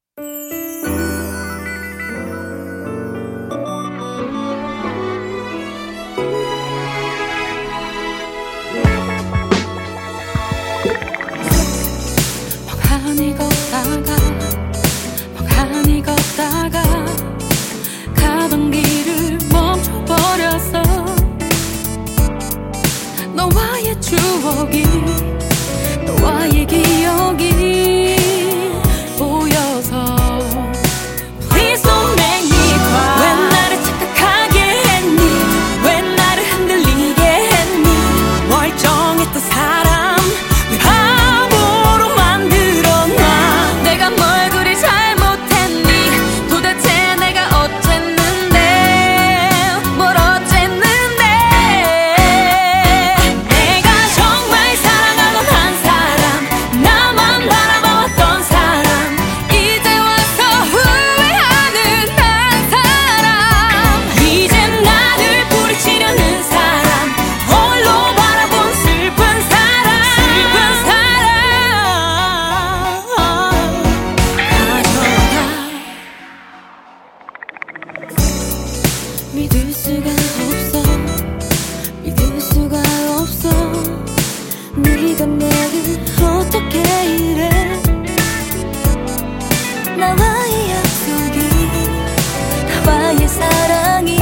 멍하니 걷다가 가던 길을 멈춰버렸어. 너와의 추억이, 너와의 기억이 보여서 Please don't make me cry. 왜 나를 착각하게 했니? 왜 나를 흔들리게 했니? 멀쩡했던 사람 왜 바보로 만들어놔. 내가 뭘 그리 잘못했니? 도대체 내가 어쨌는데, 뭘 어쨌는데. 내가 정말 사랑하던 한 사람, 나만 바라봐왔던 사람, 이제 와서 후회하는 한 사람. 이젠 나를 뿌리치려는 사람, 홀로 바라본 슬픈 사람, 슬픈 사람. 믿을 수가 없어, 믿을 수가 없어. 네가 내게 어떻게 이래. 나와의 약속이, 나와의 사랑이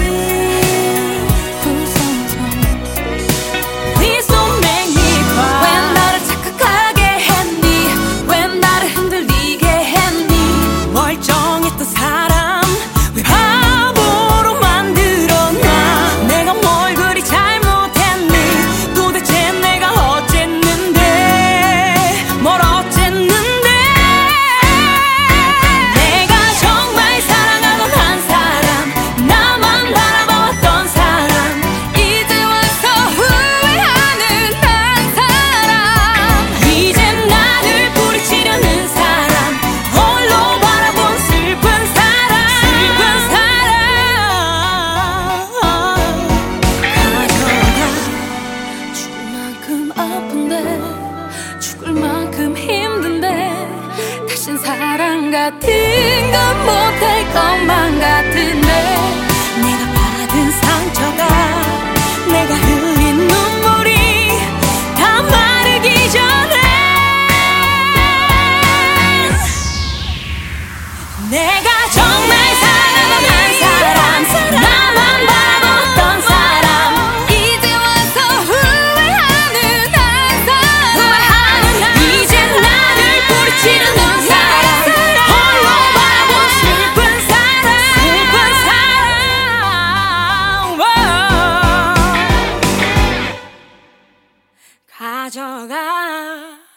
부서져. Please don't make me cry. 왜 나를 착각하게 했니? 왜 나를 흔들리게 했니? 멀쩡했던 사람 왜 바보로 만들어놔. 내가 뭘 그리 잘못했니? 도대체 내가 어쨌는데, 뭘 어쨌는데. 내가 정말 사랑하던 한 사람, 나만 바라봐왔던 사람, 이제 와서 후회하는 한 사람. 이젠 나를 뿌리치려는 사람, 홀로 바라본 슬픈 사람, 슬픈 사람. 가져가. 죽을 만큼 아픈데, 죽을 만큼 힘든데, 다신 사랑 같은 건 못할 것만 같은데. 내가 받은 상처가, 내가 흘린 눈물이 다 마르기 전에 내가 정말 사랑하던 한 사람, 나만 바라봤던 사람, 이제 와서 후회하는 한 사람. 이젠 나를 뿌리치려는 사람, 홀로 바라본 슬픈 사람, 슬픈 사람. 가져가.